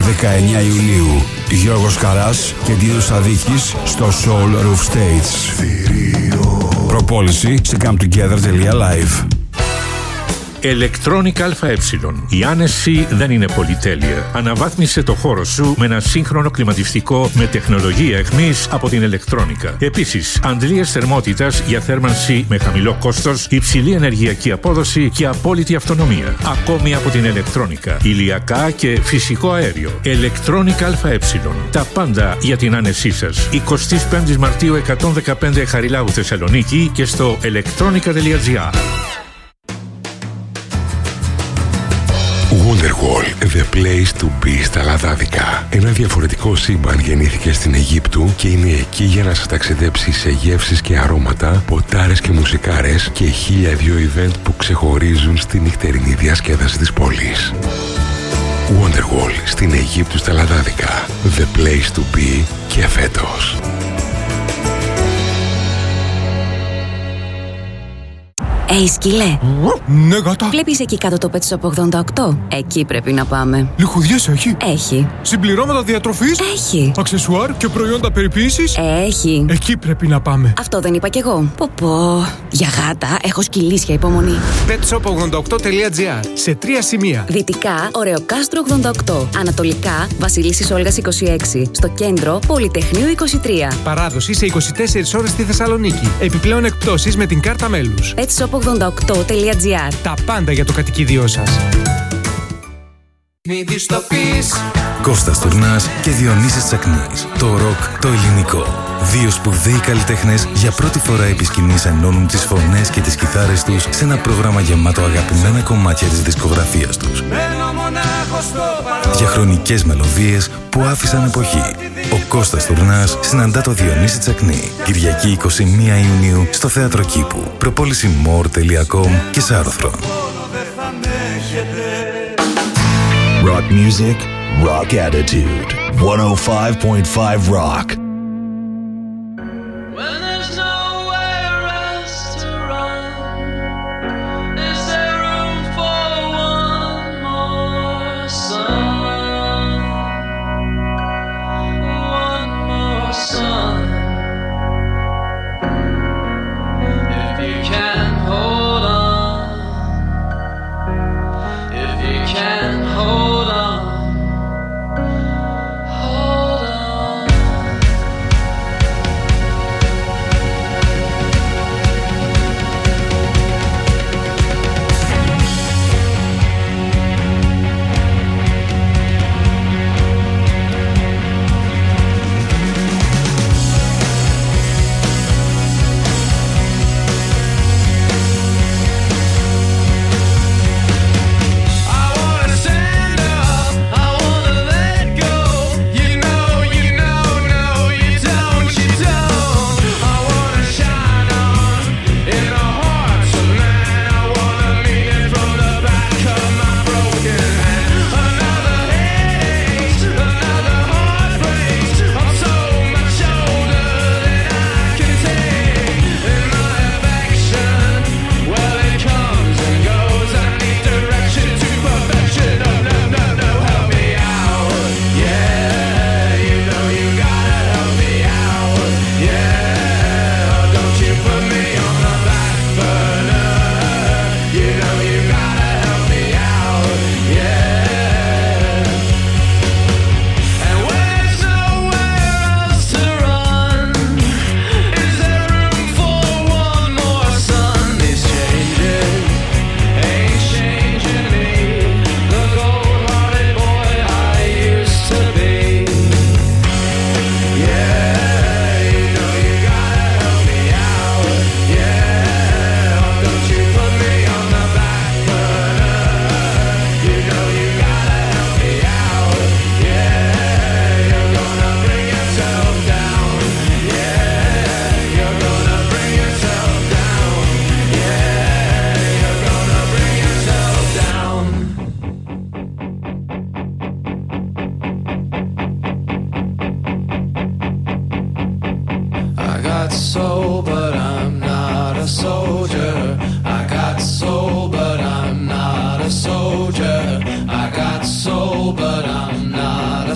19 Ιουλίου. Γιώργος Καράς και Ντίνος Σαδίκης στο Soul Roof Stage. Προπόληση σε cometogether.live. Electronic ΑΕ. Η άνεση δεν είναι πολυτέλεια. Αναβάθμισε το χώρο σου με ένα σύγχρονο κλιματιστικό με τεχνολογία εχμής από την Electronica. Επίσης, αντλίες θερμότητας για θέρμανση με χαμηλό κόστος, υψηλή ενεργειακή απόδοση και απόλυτη αυτονομία. Ακόμη από την Electronica. Ηλιακά και φυσικό αέριο. Electronic ΑΕ. Τα πάντα για την άνεσή σας. 25 Μαρτίου 115 Χαριλάου Θεσσαλονίκη και στο electronica.gr. Wonderwall, the place to be στα Λαδάδικα. Ένα διαφορετικό σύμπαν γεννήθηκε στην Αιγύπτου και είναι εκεί για να σας ταξιδέψει σε γεύσεις και αρώματα, ποτάρες και μουσικάρες και 1002 event που ξεχωρίζουν στη νυχτερινή διασκέδαση της πόλης. Wonderwall στην Αιγύπτου στα Λαδάδικα. The place to be και φέτος. Σκύλε. Ναι, γάτα. Βλέπεις εκεί κάτω το Pet Shop 88? Εκεί πρέπει να πάμε. Λιχουδιές έχει? Έχει. Συμπληρώματα διατροφής? Έχει. Αξεσουάρ και προϊόντα περιποίησης? Έχει. Εκεί πρέπει να πάμε. Αυτό δεν είπα κι εγώ. Πω. Για γάτα έχω σκυλίσια υπομονή. petshop88.gr. Σε 3 σημεία. Δυτικά, Ωρεοκάστρο 88. Ανατολικά, Βασιλίσσης Όλγας 26. Στο κέντρο, Πολυτεχνείου 23. Παράδοση σε 24 ώρες στη Θεσσαλονίκη. Επιπλέον εκπτώσεις με την κάρτα μέλους. petshop88.gr. Τα πάντα για το κατοικίδιό σας. Μην δεις το πεις. Κώστας Τουρνάς και Διονύσης Τσακνής. Το ροκ, το ελληνικό. Δύο σπουδαίοι καλλιτέχνες για πρώτη φορά επί σκηνής ενώνουν τις φωνές και τις κιθάρες τους σε ένα πρόγραμμα γεμάτο αγαπημένα κομμάτια της δισκογραφίας τους. Διαχρονικές μελωδίες που άφησαν εποχή. Ο Κώστας Τουρνάς συναντά το Διονύση Τσακνή. Κυριακή 21 Ιουνίου στο Θέατρο Κήπου. Προπόληση more.com και Σάρωθρον. Rock music, rock attitude. 105.5 Rock.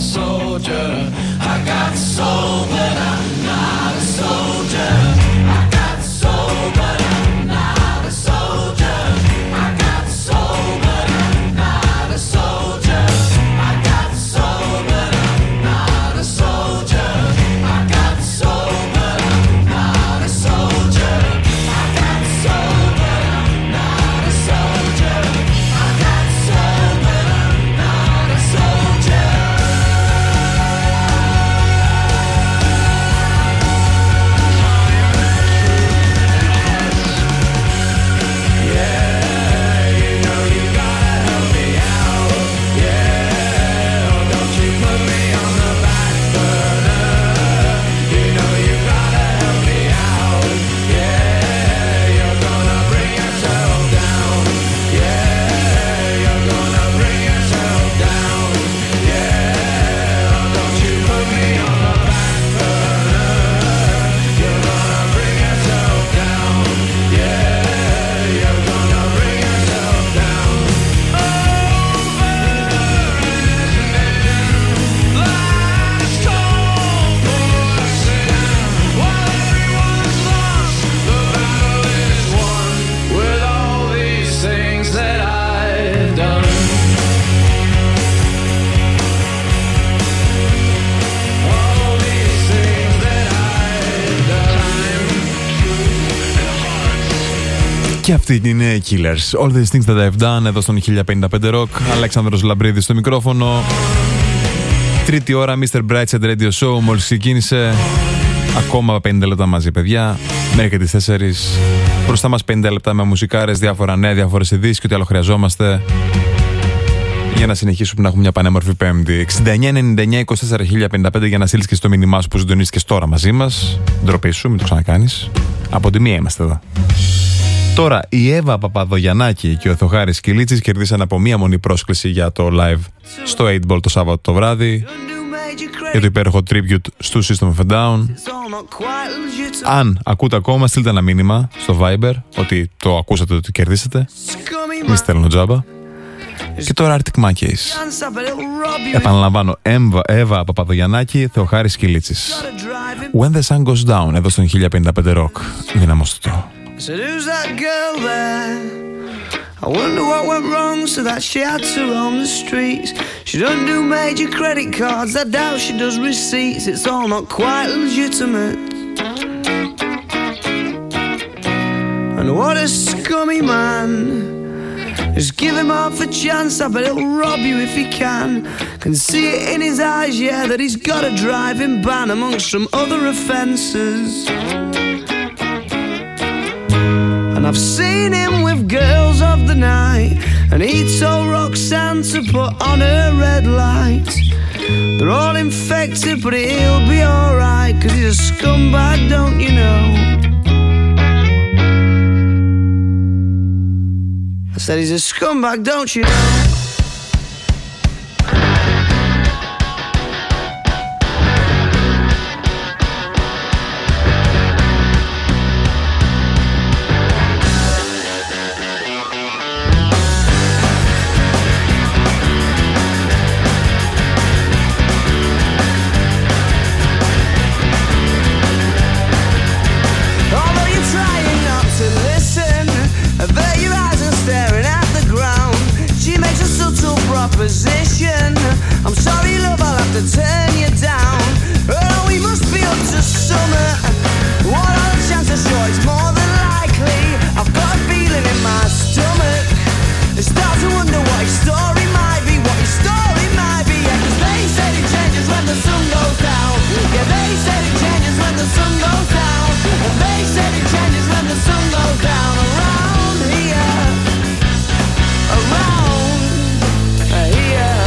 soldier. I got soul, but I'm not a soldier. I got soul, but I'm not a soldier. I got soul, but I'm not a soldier. I got soul, but I'm not a soldier. I got soul, but I'm not a soldier. I got soul, but I'm not a soldier. I got soul, but I'm not a soldier. Και αυτή είναι οι Killers. All these things that I've done εδώ στον 1055 Rock. Αλέξανδρος Λαμπρίδης στο μικρόφωνο. Τρίτη ώρα Mr. Brightside Radio Show. Μόλις ξεκίνησε. Ακόμα 50 λεπτά μαζί, παιδιά. Μέχρι και τις 4. Μπροστά μας 50 λεπτά με μουσικάρες, διάφορα νέα, διάφορες ειδήσεις και ό,τι άλλο χρειαζόμαστε. Για να συνεχίσουμε να έχουμε μια πανέμορφη Πέμπτη. 69-99-24-1055 για να στείλεις και στο μήνυμά σου που συντονίστηκες τώρα μαζί μας. Ντροπή σου, μην το ξανακάνεις. Από τη μία είμαστε εδώ. Τώρα, η Εύα Παπαδογιαννάκη και ο Θωχάρης Κιλίτσης κερδίσαν από μία μονή πρόσκληση για το live στο 8 Ball το Σάββατο το βράδυ για το υπέροχο tribute στο System of a Down. Αν ακούτε ακόμα, στείλτε ένα μήνυμα στο Viber ότι το ακούσατε, ότι κερδίσατε. Μη στέλνω τζάμπα. Και τώρα Arctic Monkeys. Επαναλαμβάνω, Εύα Παπαδογιαννάκη, Θεοχάρης Κιλίτσης. When the sun goes down, εδώ στον 1055 Rock. Δυναμώστε το. Said, who's that girl there? I wonder what went wrong so that she had to roam the streets. She doesn't do major credit cards, I doubt she does receipts. It's all not quite legitimate. And what a scummy man. Just give him half a chance, I bet he'll rob you if he can see it in his eyes, yeah, that he's got a driving ban amongst some other offences. And I've seen him with girls of the night, and he told Roxanne to put on her red lights. They're all infected, but he'll be alright, 'cause he's a scumbag, don't you know? I said he's a scumbag, don't you know? I'm sorry, love, I'll have to turn you down. Oh, we must be up to summer. What are the chances? Sure, it's more than likely. I've got a feeling in my stomach. I start to wonder what his story might be, what his story might be. Yeah, 'cause they said it changes when the sun goes down. Yeah, they said it changes when the sun goes down. And they said it changes when the sun goes down. Around here, around here.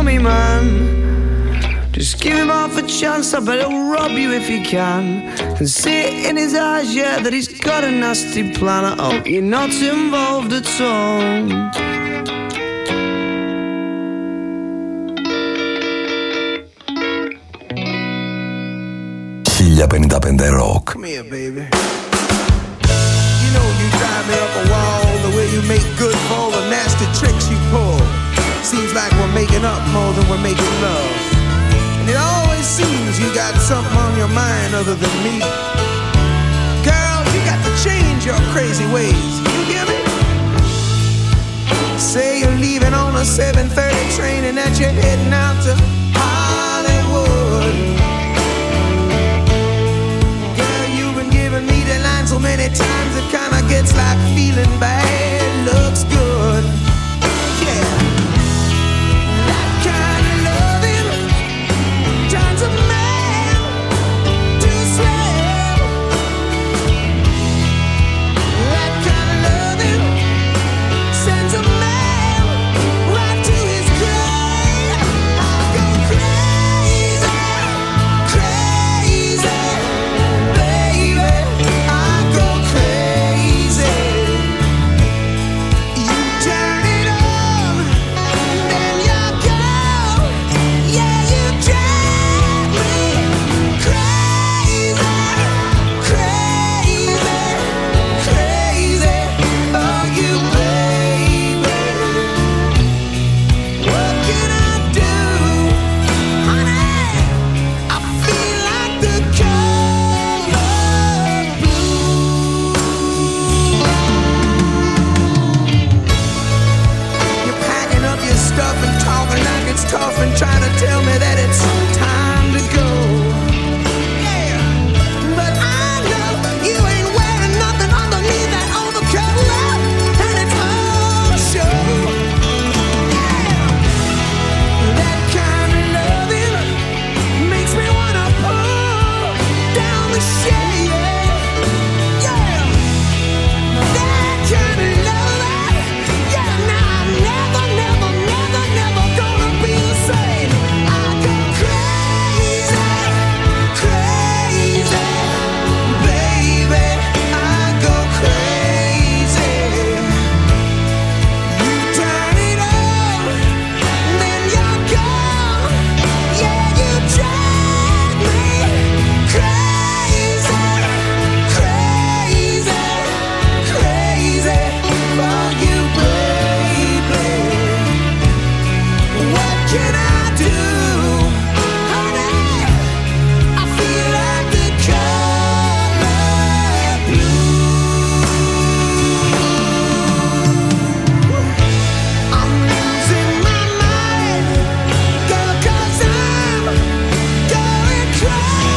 me, man. Just give him half a chance, I bet he'll rob you if he can. And see it in his eyes, yeah, that he's got a nasty plan. I hope you're not involved at all. 1055 Rock. Come here, baby. You know you drive me up a wall, the way you make good for all the nasty tricks you pull. Seems like we're making up more than we're making love. And it always seems you got something on your mind other than me. Girl, you got to change your crazy ways. You hear me? Say you're leaving on a 7:30 train and that you're heading out to Hollywood. So many times it kinda gets like feeling bad looks good. Yeah, that kind of loving turns a man to slave. That kind of loving sends a man right to his grave. I go crazy, crazy, baby. Tough and trying to tell me that it's time to go. Yeah, but I know you ain't wearing nothing underneath that overcoat, love, and it's all show. Yeah, that kind of loving makes me wanna pull down the shade. Yeah, that kind of loving. Yeah, now I'm never, never, never, never gonna be the same. I go crazy, crazy, baby. I go crazy. You turn it on, then you're gone. Yeah, you drive me crazy, crazy, crazy for you, baby. What can I do, honey? I feel like the color blue. I'm losing my mind, girl, 'cause I'm going crazy.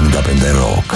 Rock.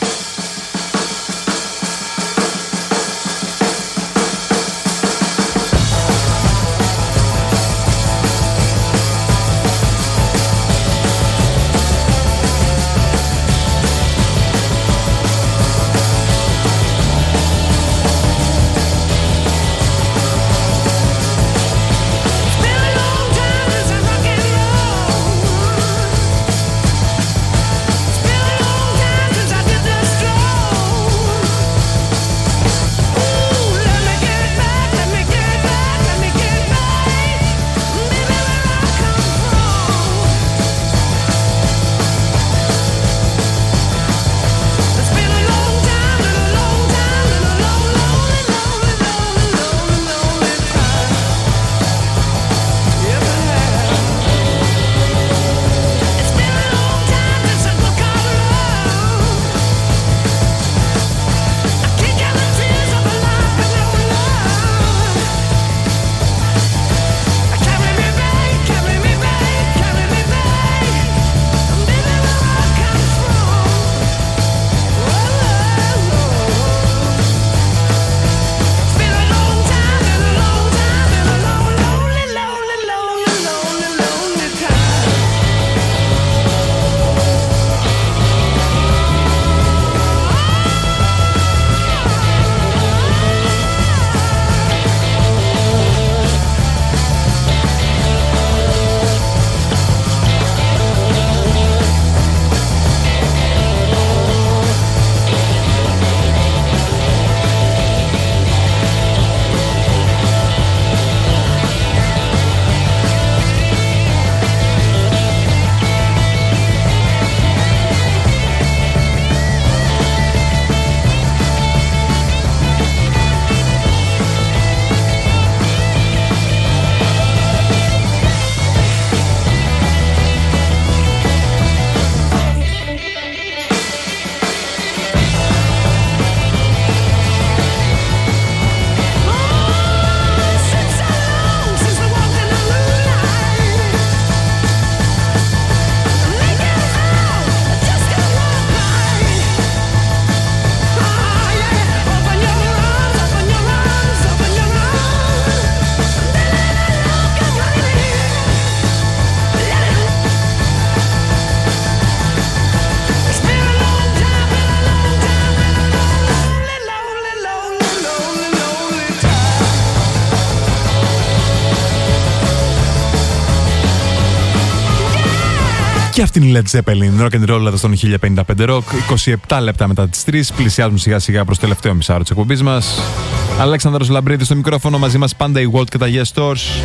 Και αυτή είναι η Led Zeppelin, rock and roll εδώ στον 1055 Rock. 27 λεπτά μετά τις 3, πλησιάζουμε σιγά σιγά προς το τελευταίο μισάωρο της εκπομπής μας. Αλέξανδρος Λαμπρίδης στο μικρόφωνο, μαζί μας πάντα η Walt και τα Yes Stores.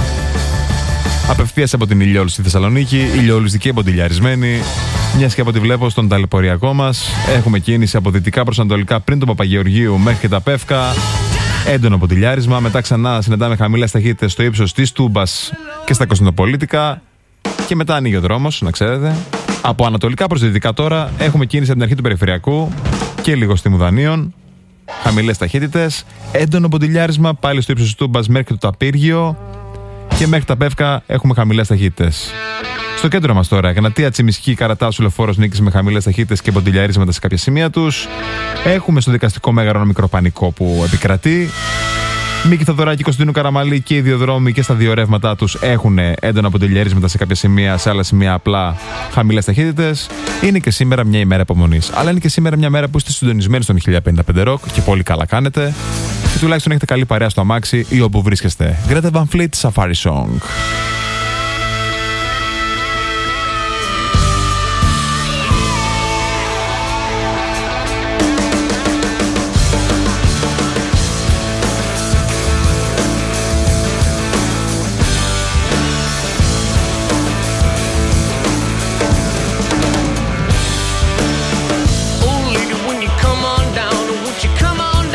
Απευθείας από την Ηλιόλου στη Θεσσαλονίκη, ηλιολουστική εμποντιλιαρισμένη. Μιας και από ό,τι βλέπω στον ταλαιπωριακό μας, έχουμε κίνηση από δυτικά προς ανατολικά πριν τον Παπαγεωργίου μέχρι και τα Πεύκα. Έντονο ποντιλιάρισμα. Μετά ξανά συναντάμε χαμηλές ταχύτητες στο ύψος της Τούμπας και στα Κωνσταντινοπολίτικα. Και μετά ανοίγει ο δρόμος, να ξέρετε. Από ανατολικά προς δυτικά τώρα έχουμε κίνηση από την αρχή του Περιφερειακού και λίγο στη Μουδανίων. Χαμηλές ταχύτητες. Έντονο ποντιλιάρισμα πάλι στο ύψος της Τούμπας μέχρι το Ταπύργιο. Και μέχρι τα Πεύκα έχουμε χαμηλές ταχύτητες. Στο κέντρο μας τώρα, Εγνατία, Τσιμισκή, Καρατάσου, Λεωφόρος, Νίκης με χαμηλές ταχύτητες και ποντιλιαρίσματα σε κάποια σημεία τους. Έχουμε στο δικαστικό μέγαρο ένα μικρό πανικό που επικρατεί. Μίκη Θοδωράκη, Κωνσταντίνου Καραμαλή και οι δύο δρόμοι και στα δύο ρεύματά τους έχουν έντονα ποντιλιαρίσματα σε κάποια σημεία, σε άλλα σημεία απλά χαμηλές ταχύτητες. Είναι και σήμερα μια ημέρα υπομονής. Αλλά είναι και σήμερα μια μέρα που είστε συντονισμένοι στον 1055 Rock και πολύ καλά κάνετε. Και τουλάχιστον έχετε καλή παρέα στο αμάξι ή όπου βρίσκεστε. Greta Van Fleet, Safari Song.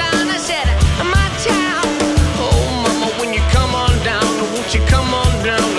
Come on down.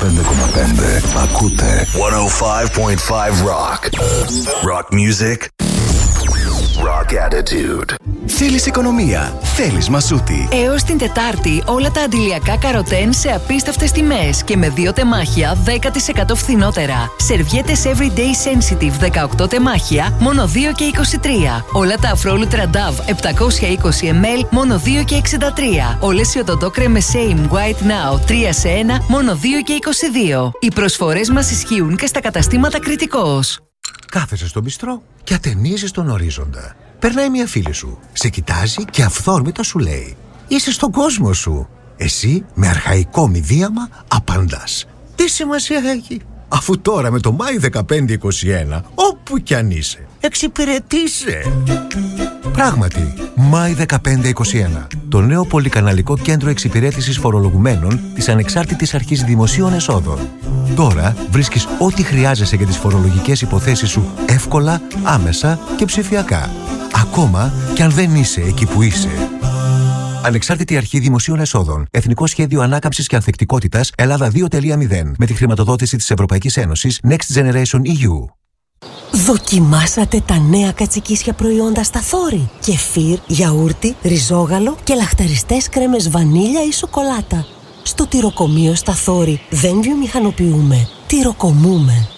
Ακούτε 105.5 Rock. Rock music. Rock attitude. Θέλεις οικονομία, θέλεις Μασούτη. Έως την Τετάρτη όλα τα αντιλιακά καροτέν σε απίστευτες τιμές και με 2 τεμάχια 10% φθηνότερα. Σερβιέτες Everyday Sensitive 18 τεμάχια μόνο 2 και 23. Όλα τα Afro Ultra Dove 720 ml μόνο 2 και 63. Όλες οι οδοντόκρεμες Same White Now 3 σε 1 μόνο 2 και 22. Οι προσφορές μας ισχύουν και στα καταστήματα Κρητικός. Κάθεσαι στο μπιστρό και ατενίζεις τον ορίζοντα. Περνάει μια φίλη σου, σε κοιτάζει και αυθόρμητα σου λέει: είσαι στον κόσμο σου. Εσύ με αρχαϊκό μηδίαμα απαντάς: τι σημασία έχει, αφού τώρα με το Μάη 1521 όπου κι αν είσαι εξυπηρετείσαι. Πράγματι, Μάη 1521, το νέο πολυκαναλικό κέντρο εξυπηρέτησης φορολογουμένων της Ανεξάρτητης Αρχής Δημοσίων Εσόδων. Τώρα βρίσκεις ό,τι χρειάζεσαι για τις φορολογικές υποθέσεις σου εύκολα, άμεσα και ψηφιακά. Ακόμα κι αν δεν είσαι εκεί που είσαι. Ανεξάρτητη Αρχή Δημοσίων Εσόδων. Εθνικό Σχέδιο Ανάκαμψης και Ανθεκτικότητας Ελλάδα 2.0. Με τη χρηματοδότηση της Ευρωπαϊκής Ένωσης Next Generation EU. Δοκιμάσατε τα νέα κατσικίσια προϊόντα στα Θόρη. Κεφίρ, γιαούρτι, ριζόγαλο και λαχταριστές κρέμες βανίλια ή σοκολάτα. Στο τυροκομείο στα Θόρη δεν βιομηχανοποιούμε, τυροκομούμε.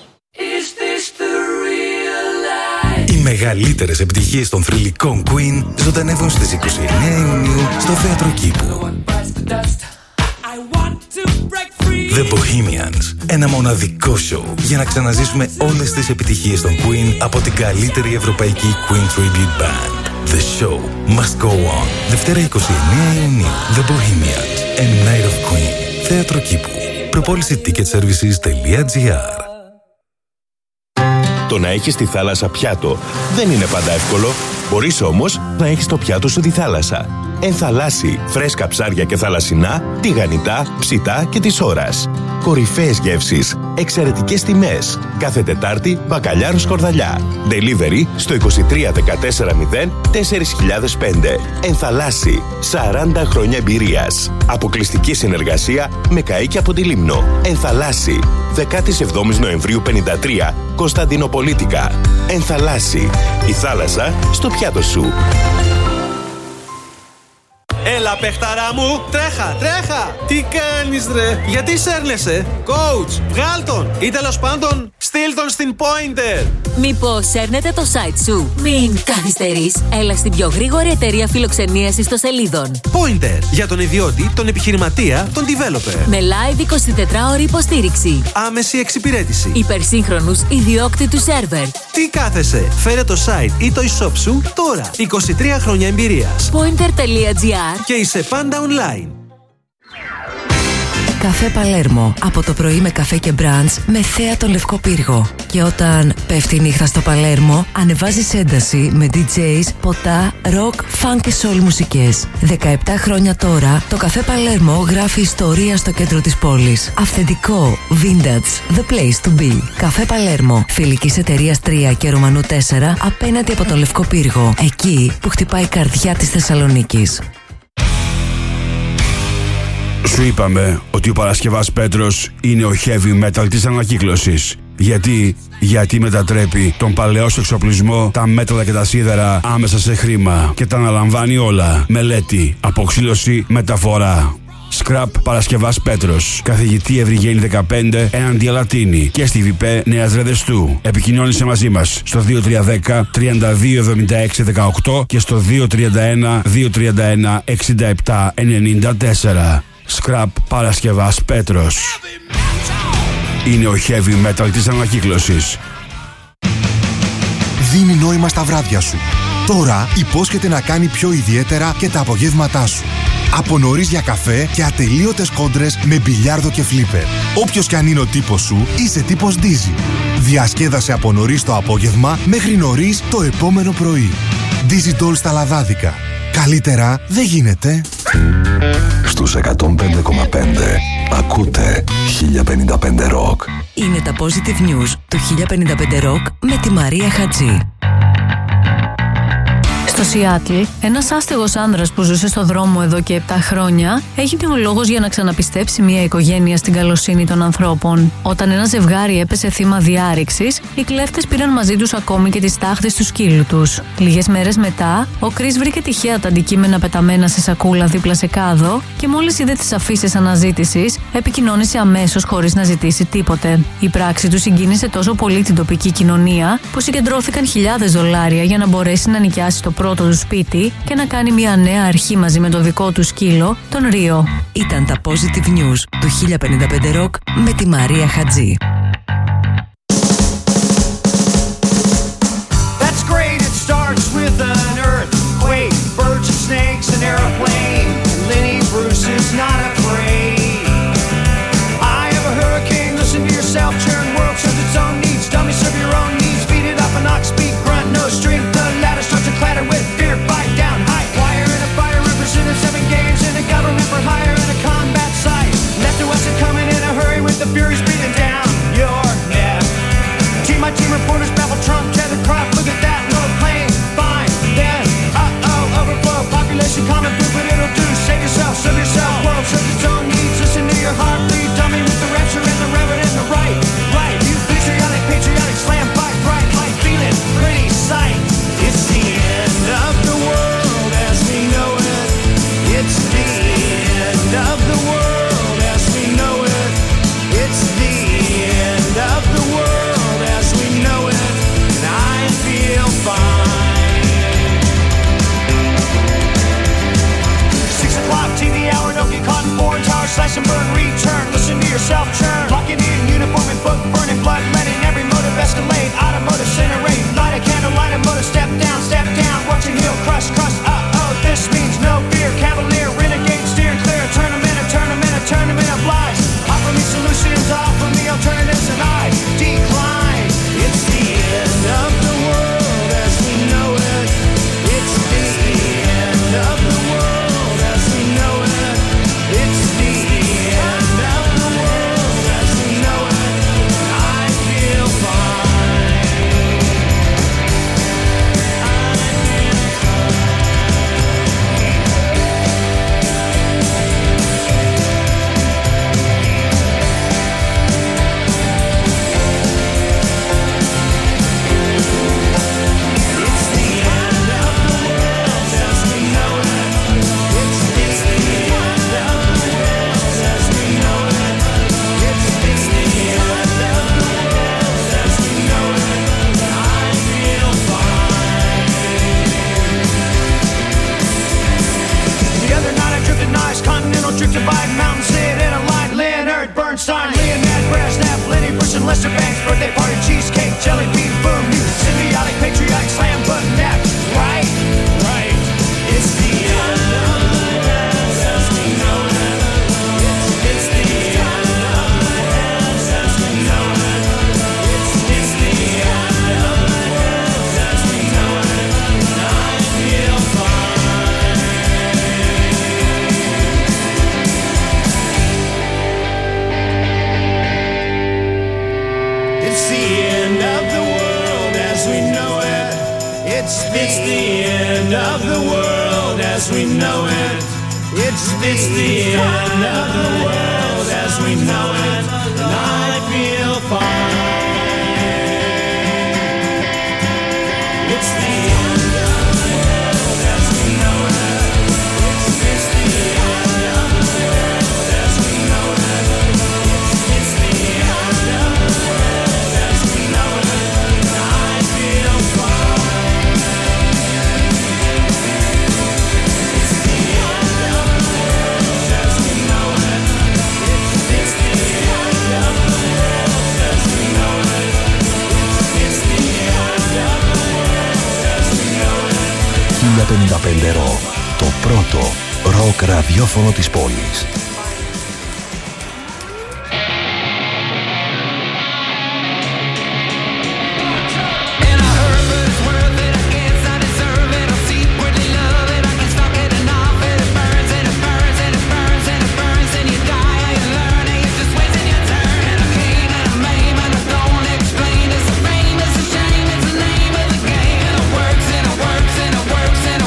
Οι μεγαλύτερες επιτυχίες των θρυλικών Queen ζωντανεύουν στις 29 Ιουνίου στο Θέατρο Κήπου. The Bohemians. Ένα μοναδικό show για να ξαναζήσουμε όλες τις επιτυχίες των Queen από την καλύτερη ευρωπαϊκή Queen Tribute Band. The show must go on. Δευτέρα 29 Ιουνίου. The Bohemians. A Night of Queen. Θέατρο Κήπου. Προπόληση ticketservices.gr. Το να έχεις τη θάλασσα πιάτο δεν είναι πάντα εύκολο. Μπορείς όμως να έχεις το πιάτο σου τη θάλασσα. Ενθαλάσσι, φρέσκα ψάρια και θαλασσινά, τηγανιτά, ψητά και της ώρας. Κορυφαίες γεύσεις, εξαιρετικές τιμές. Κάθε Τετάρτη, μπακαλιάρο σκορδαλιά. Delivery στο 23 140 4005. Ενθαλάσσι, 40 χρόνια εμπειρίας. Αποκλειστική συνεργασία με καΐκι από τη Λίμνο. Ενθαλάσσι, 17 Νοεμβρίου 53, Κωνσταντινοπολίτικα. Ενθαλάσσι, η θάλασσα στο πιάτο σου. Έλα παιχταρά μου, τρέχα, τρέχα! Τι κάνεις ρε, γιατί σέρνεσαι? Coach, βγάλ' τον! Ή τέλος πάντων, στείλ' τον στην Pointer! Μήπως σέρνετε το site σου? Μην καθυστερείς, έλα στην πιο γρήγορη εταιρεία φιλοξενίας ιστοσελίδων. Pointer, για τον ιδιώτη, τον επιχειρηματία, τον developer. Με live 24ωρη υποστήριξη. Άμεση εξυπηρέτηση. Υπερσύγχρονους ιδιόκτητους σερβερ. Τι κάθεσαι, φέρε το site ή το e-shop σου τώρα. 23 χρόνια εμπειρίας. Pointer.gr. Και είσαι πάντα online. Καφέ Παλέρμο. Από το πρωί με καφέ και μπραντς με θέα τον Λευκό Πύργο. Και όταν πέφτει η νύχτα στο Παλέρμο, ανεβάζεις ένταση με DJs, ποτά, rock, funk και soul μουσικές. 17 χρόνια τώρα, το Καφέ Παλέρμο γράφει ιστορία στο κέντρο της πόλης. Αυθεντικό, vintage, the place to be. Καφέ Παλέρμο. Φιλικής εταιρείας 3 και Ρωμανού 4, απέναντι από τον Λευκό Πύργο. Εκεί που χτυπάει η καρδιά της Θεσσαλονίκης. Σου είπαμε ότι ο Παρασκευάς Πέτρος είναι ο heavy metal της ανακύκλωσης. Γιατί μετατρέπει τον παλαιό σου εξοπλισμό, τα μέταλλα και τα σίδερα άμεσα σε χρήμα και τα αναλαμβάνει όλα. Μελέτη, αποξήλωση, μεταφορά. Scrap Παρασκευάς Πέτρος. Καθηγητή Ευρυγένη 15, έναντι Αλατίνη. Και στη ΒΙΠΕ Νέας Ρεδεστού. Επικοινώνησε μαζί μας στο 2310 3276 18 και στο 231 231 67 94. Scrap Παρασκευάς Πέτρος. Είναι ο heavy metal της ανακύκλωσης. Δίνει νόημα στα βράδια σου. Τώρα υπόσχεται να κάνει πιο ιδιαίτερα και τα απογεύματά σου. Από νωρίς για καφέ και ατελείωτες κόντρες με μπιλιάρδο και φλίπερ. Όποιος κι αν είναι ο τύπος σου, είσαι τύπος Dizzy. Διασκέδασε από νωρίς το απόγευμα μέχρι νωρίς το επόμενο πρωί. Dizzy Doll στα Λαδάδικα. Καλύτερα δεν γίνεται. Στους 105,5 ακούτε 1055 Rock. Είναι τα Positive News του 1055 Rock με τη Μαρία Χατζή. Στο Σιάτλ, ένας άστεγος άνδρας που ζούσε στο δρόμο εδώ και 7 χρόνια έγινε ο λόγος για να ξαναπιστέψει μια οικογένεια στην καλοσύνη των ανθρώπων. Όταν ένα ζευγάρι έπεσε θύμα διάρρηξης, οι κλέφτες πήραν μαζί τους ακόμη και τις τάχτες του σκύλου τους. Λίγες μέρες μετά, ο Κρίς βρήκε τυχαία τα αντικείμενα πεταμένα σε σακούλα δίπλα σε κάδο και μόλις είδε τις αφήσεις αναζήτησης, επικοινώνησε αμέσως χωρίς να ζητήσει τίποτε. Η πράξη του συγκίνησε τόσο πολύ την τοπική κοινωνία που συγκεντρώθηκαν χιλιάδες δολάρια για να μπορέσει να νοικιάσει το πρώτο του σπίτι και να κάνει μια νέα αρχή μαζί με το δικό του σκύλο, τον Ρίο. Ήταν τα Positive News του 1055 Rock με τη Μαρία Χατζή. That's great, it starts with an earthquake, birds and snakes, an airplane. Lenny Bruce is not afraid. I have a hurricane, listen to yourself, churn world serves its own needs. Dummy serve your own needs, beat it up an ox, speak grunt, no strength. The ladder starts to clatter with fear, bite down, high wire in a fire, represented 7 games in a government for hire in a combat site. Left to us are coming in a hurry with the furies breathing down your neck. Team my team reporters baffle Trump, tethered crop, look at that, no plane, fine, then, overflow, population common food, but it'll do, save yourself, serve yourself, world serves its own needs, listen to your heart, bleed, dummy with the rapture and the reverend and the right, you patriotic, slam, fight, bright, light, feeling, pretty sight, it's the end of the world as we know it, it's the end of the world as we know it, it's the end of the world as we know it, and I feel fine. 6 o'clock TV hour, don't get caught in foreign towers, slash and burn, return, listen to yourself churn, locking in uniform and book, burning blood, letting every motive escalate, automotive incinerate, light a candle, light a motor, step down, watching heel crush, this means no fear, cavalier, renegade, steer clear, a tournament of lies, offer me solutions, offer me alternatives, and I decline, it's the end of the world as we know it, it's the end of the world as we know it, it's the end of the world as we know it, and I feel fine. Continental drifted by mountain, sit in a line, Leonard Bernstein, Leonard Brezhnev, Lenny Bruce and Lester Banks, birthday party, cheesecake, jelly bean, boom, you symbiotic, patriotic, slam button, that, right, it's the end of the world as we know it, it's the end of the world as we know it, it's the end of the world as we know it, and I feel fine. It's the end of the world as we know it. It's the end of the world as we know it. It's the end of the world as we know it. And I feel fine. It's the end of the world as we know it. It's the end of the world as we know it. It's the end of the world as we know it. And I feel fine. It's the end of the world as we know it. It's the end of the world as we know it. It's the end of the world as we know it. 1055 Rock, το πρώτο ροκ ραδιόφωνο της πόλης. Works and it works and it works and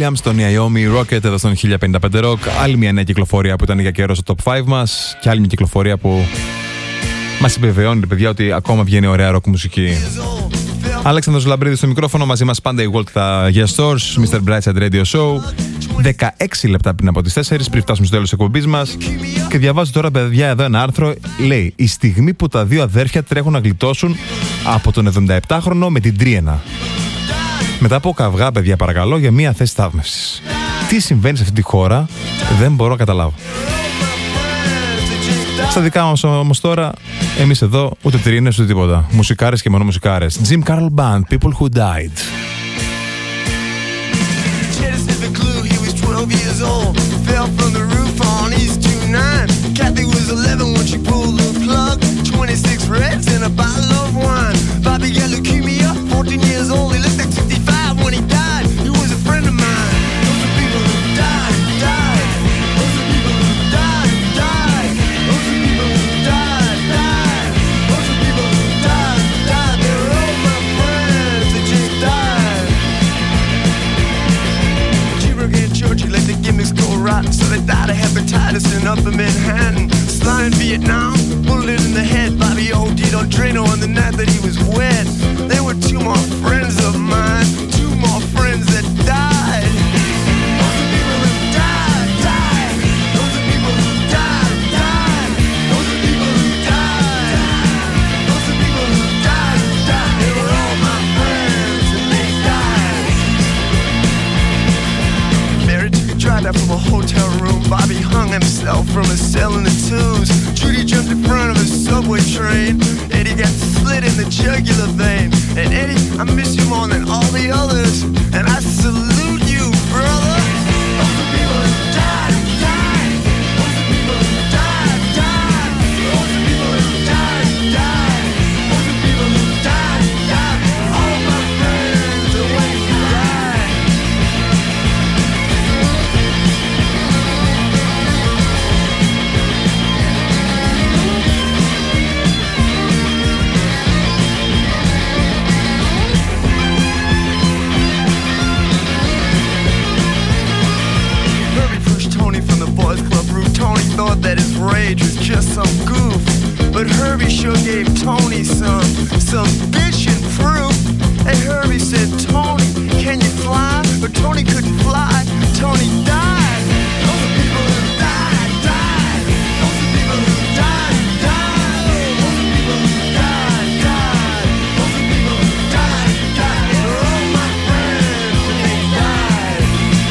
Williams, το Naomi Rocket εδώ στον 1055 Rock. Άλλη μια νέα κυκλοφορία που ήταν για καιρό στο Top 5 μας. Και άλλη μια κυκλοφορία που μας επιβεβαιώνει, παιδιά, ότι ακόμα βγαίνει ωραία rock μουσική. Αλέξανδρος Λαμπρίδης στο μικρόφωνο, μαζί μας πάντα η World τα Guest Stores, Mr. Brightside Radio Show. 16 λεπτά πριν από τις 4, πριν φτάσουμε στο τέλος της εκπομπής μας. Και διαβάζω τώρα, παιδιά, εδώ ένα άρθρο. Λέει: η στιγμή που τα δύο αδέρφια τρέχουν να γλιτώσουν από τον 77χρονο με την τρίενα. Μετά από καυγά, παιδιά, παρακαλώ, για μία θέση θαύμευσης. Τι συμβαίνει σε αυτή τη χώρα, δεν μπορώ να καταλάβω. Στα δικά μας όμως τώρα, εμείς εδώ ούτε τριένες ούτε τίποτα. Μουσικάρες και μόνο μουσικάρες. Jim Carroll Band, People Who Died. 12 years old, fell from the roof on East 29. Kathy was 11 when she pulled the plug. 26 reds and a bottle of wine. Bobby got leukemia, 14 years old. He looked like 65 when he died. He was a friend of mine. Those are people who died, died. Those are people who died, died. Those are people who died, died. Those are people who died, died. They're all my friends that just died. Georgie let the gimmicks go rotten, so they died of hepatitis in Upper Manhattan. Sly in Vietnam, bullet in the head. Bobby OD'd on Drano on the night that he was wet. There were two more friends of mine, two more friends that died. Those are people who died, died. Those are people who died, died. Those are people who died. Those are people who died, died. They were all my friends and they died. Mary took a drive out from a hotel room. Bobby hung himself from a cell in the Tubes. Judy jumped in front of a subway train. Eddie got slit in the jugular vein. And Eddie, I miss you more than all the others. And I salute you, brother. Those are people who died, died. Those are people who died, died. Those are people who died, died. Those are people who died, died. All my friends are when you died. Tony thought that his rage was just some goof, but Herbie sure gave Tony some bitchin' proof. Hey, Herbie said, Tony, can you fly? But Tony couldn't fly. Tony died. Those are people who died, died. Those are people who died, died. Those are people who died, died. Those are people who died, died. They're all my friends and they died.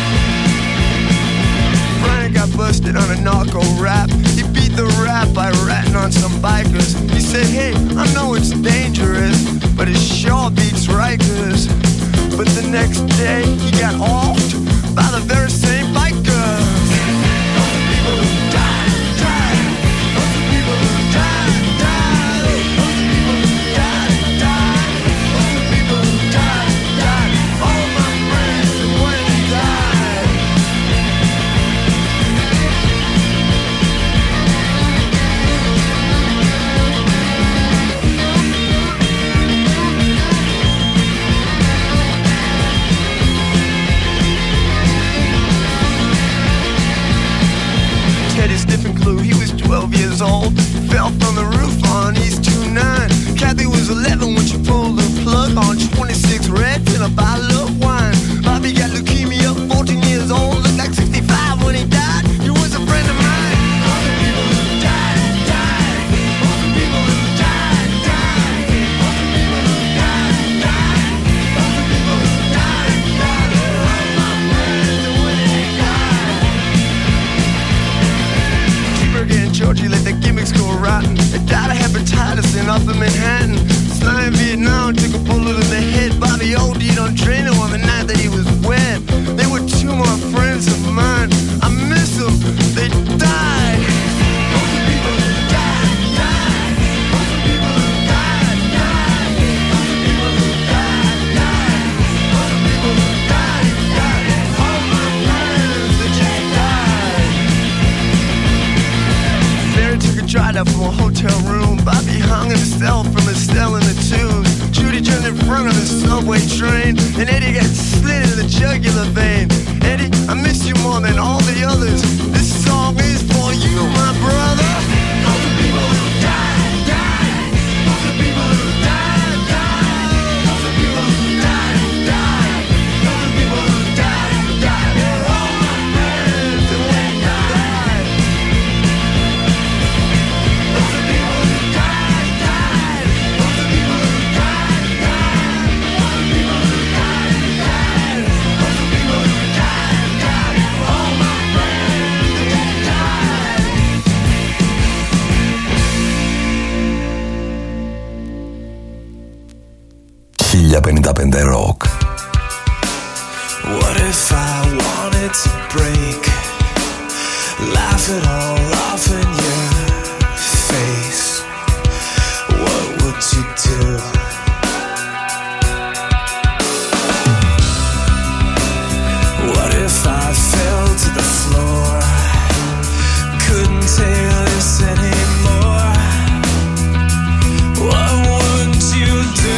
Brian got busted on a narco rap. He beat the rap by ratting on some bikers. He said, hey, I know it's dangerous, but it sure beats Rikers. But the next day he got offed by the very same bikers. Those are people who died, died. Those are people who died, died. Those are people who died, died. Those are people who died, died. All my friends and when they died. Different clue. He was 12 years old, fell from the roof on East 29. Kathy was 11 when she pulled the plug on 26 reds and a bottle of wine. Bobby got leukemia, 14 years old, looked like 65 when he died. He was a friend of mine. All the people who died, died. All the people who died, died. All the people who died, died. All the people who died, died. They're all my friends and when they died. And Georgie let the gimmicks go rotten. They died of hepatitis in Upper Manhattan. Sly in Vietnam took a bullet in the head. Bobby OD'd on Drano on the night that he was wet. They were two more friends of mine. I miss them. They died. Those are people who died, died. Those are people who died, died. Those are people who died, died. Those are people who died, died. All my friends that just died. Mary took a dried up from a hotel room. Bobby hung himself from a cell in the tubes. Judy turned in front of the subway train, and Eddie got slit in the jugular vein. Eddie, I miss you more than all the others. This song is for you, my brother. All the people who died, died. All the people who died, died. All the people who died, died. All the people who died, died. They're all my friends, and they died. All the people who died, died. All the people who died, died. All the people who died, died. All the people who died, died. All my friends, and they died. 1055 Rock. What if I wanted to break? Laugh it all off in your face. What would you do? What if I fell to the floor? Couldn't take this anymore. What would you do?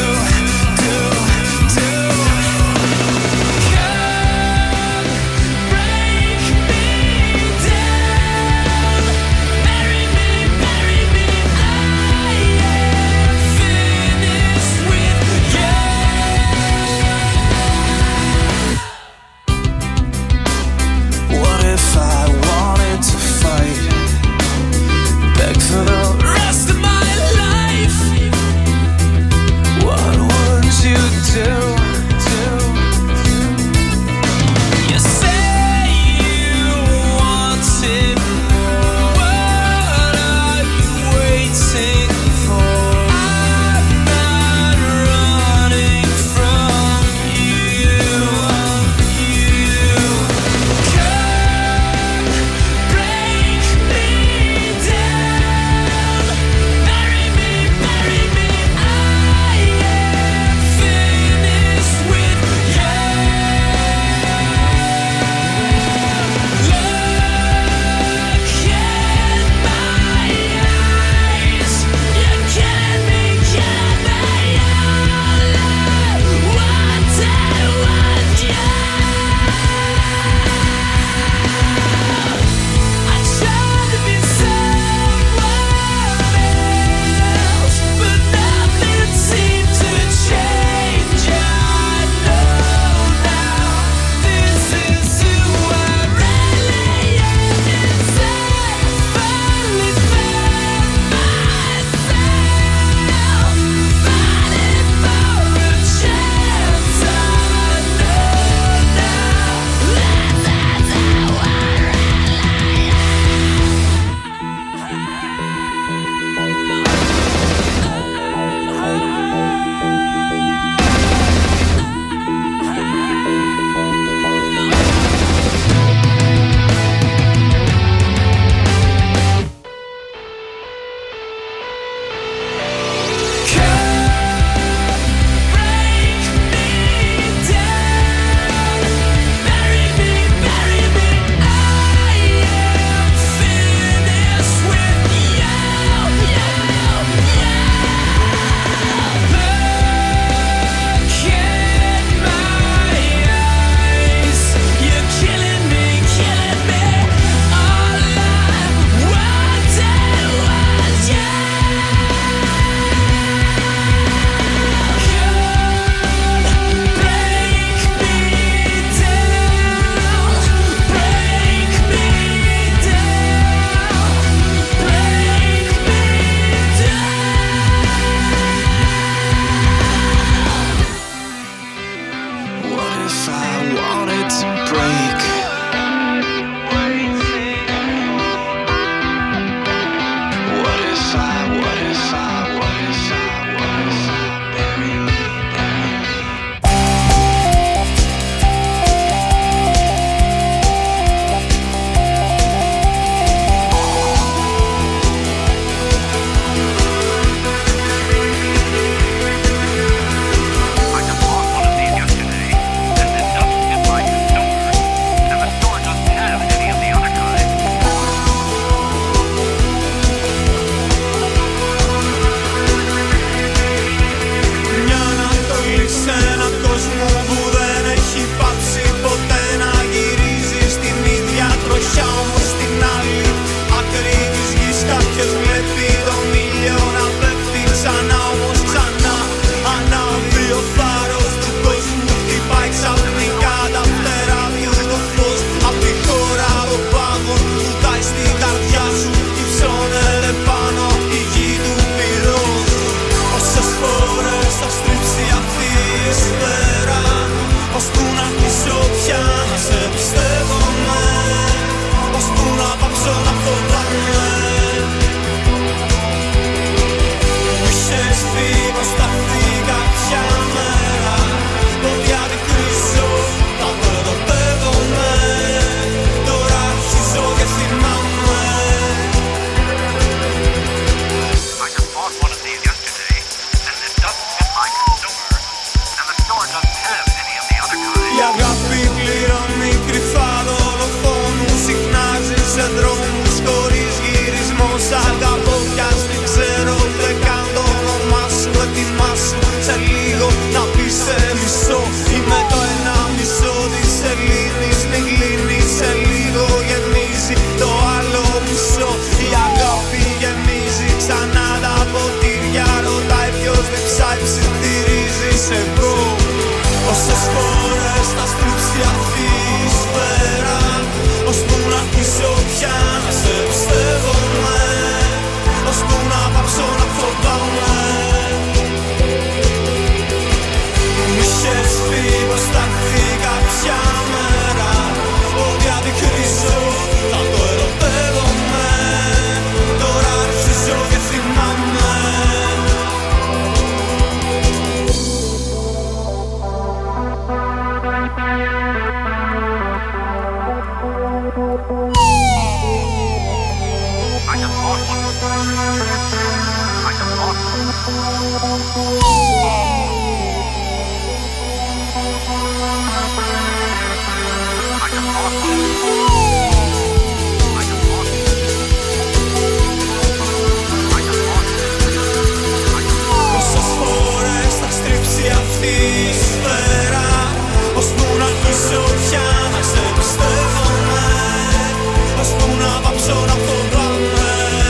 Πόσες φορές θα στρίψει αυτή η σφαίρα, ώσπου να αρχίσω πια να σε πιστεύομαι, ώσπου να πάψω να φοβάμαι.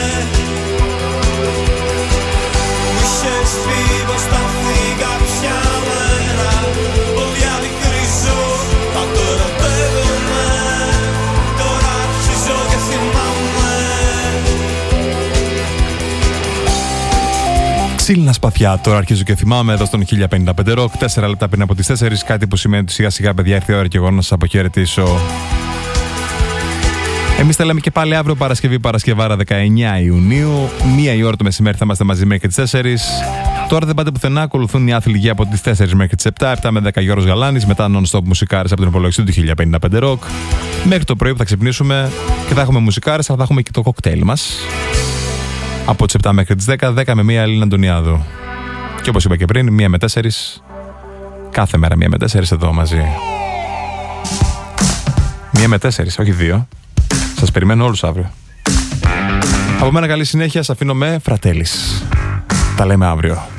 Μου είχες πει πως θα έρθει κάποια μέρα, πόδια δικρίζω, θα το ερωτεύομαι, τώρα αρχίζω και θυμάμαι. Ξύλινα σπαθιά, τώρα αρχίζω και θυμάμαι εδώ στον 1055 Rock. 4 λεπτά πριν από τις 4, κάτι που σημαίνει ότι σιγά σιγά, παιδιά, ήρθε η ώρα και εγώ να σας αποχαιρετήσω. Εμείς τα λέμε και πάλι αύριο Παρασκευή, Παρασκευάρα 19 Ιουνίου. 1 η ώρα το μεσημέρι θα είμαστε μαζί μέχρι τις 4. Τώρα δεν πάτε πουθενά, ακολουθούν οι άθλητοι από τις 4 μέχρι τις 7, 7 με 10 Γιώργος Γαλάνης, μετά non-stop μουσικάρες από τον υπολογιστή του 1055 Rock. Μέχρι το πρωί που θα ξυπνήσουμε και θα έχουμε μουσικάρες, αλλά θα έχουμε και το κοκτέιλ μας. Από τις 7 μέχρι τις 10, 10 με 1 Ελλήνα Αντωνιάδου. Και όπως είπα και πριν, 1 με 4, κάθε μέρα 1 με 4 εδώ μαζί. 1 με 4, όχι 2. Σας περιμένω όλους αύριο. Από μένα καλή συνέχεια, σας αφήνω με Φρατέλης. Τα λέμε αύριο.